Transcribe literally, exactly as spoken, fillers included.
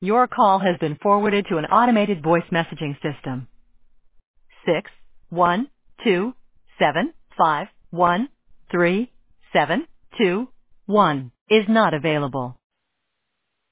Your call has been forwarded to an automated voice messaging system. Six one two seven five one three seven two one is not available.